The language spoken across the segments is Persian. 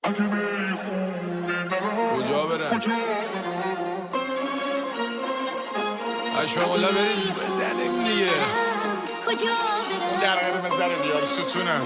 کجا برن؟ اشفاقالله بریز بزنیم دیگه. کجا اون درقره بزنه بیار ستونم.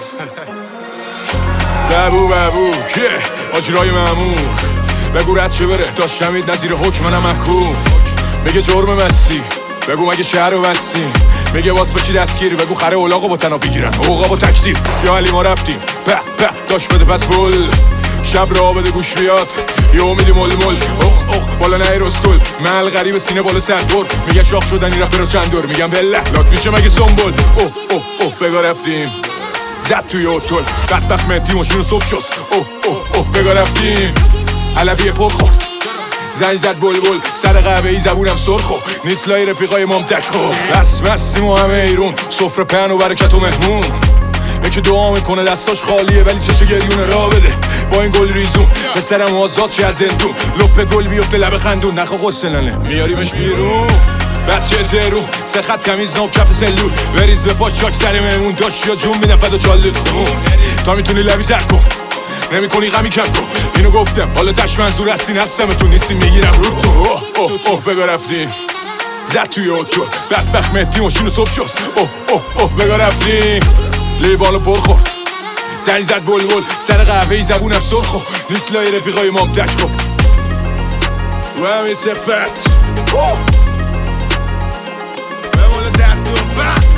ببو ببو که آجرای مامور بگو رد چه بره داشتمید نظیر حکم منم محکوم. میگه جرم مستی بگو مگه شهر رو بستی. میگه واس بچی دستگیر بگو خره اولاغو با تناب بگیرن اوقابو تکدیر. یا علی ما رفتیم به داشت بده پس بول شب را بده گوش بیاد یه امیدی مل مل اخ بالا نهی رستول مل غریب سینه بالا سردور. میگه شاخ شدن این رپر رو چند دور میگم بله لات میشه مگه سنبول اوه بگا رفتیم زد توی اوتول بدبخت مهدی ماشینو صبح شست اوه بگا رفتیم علوی پر خورد زنگ زد بلبل سر قهوه ای زبونم سرخو نیست لای رفیقای مامتک خو بس بستیم و همه ایرون سفره پهن و برکت و مهمون. یکی دعا میکنه دستاش خالیه ولی چشه گریونه را بده با این گل ریزون پسرم آزاد چه از زندون لپ گل بیفته لب خندون نخوا قسلنه میاریمش بیرون بچه ترون سه خط تمیز ناب کف سلول بریز به پاش چاک سر مهمون داشت یا جون میدم فدا چالت خون تا میتونی لبی تک کن نمی کنی غمی کم کن اینو گفتم حالا تش منظور هستین هستم تو نیستی میگیرم رو تو اوه بگا رفتیم زد توی اوتو بدبخت مهدی ماشینو صبح شست اوه بگا رفتیم لیوانو پر خورد زنگ زد بلبل سر قهوه ای زبونم سرخو نیست لای رفیقای مامتک خب و همین صفت به مولا زد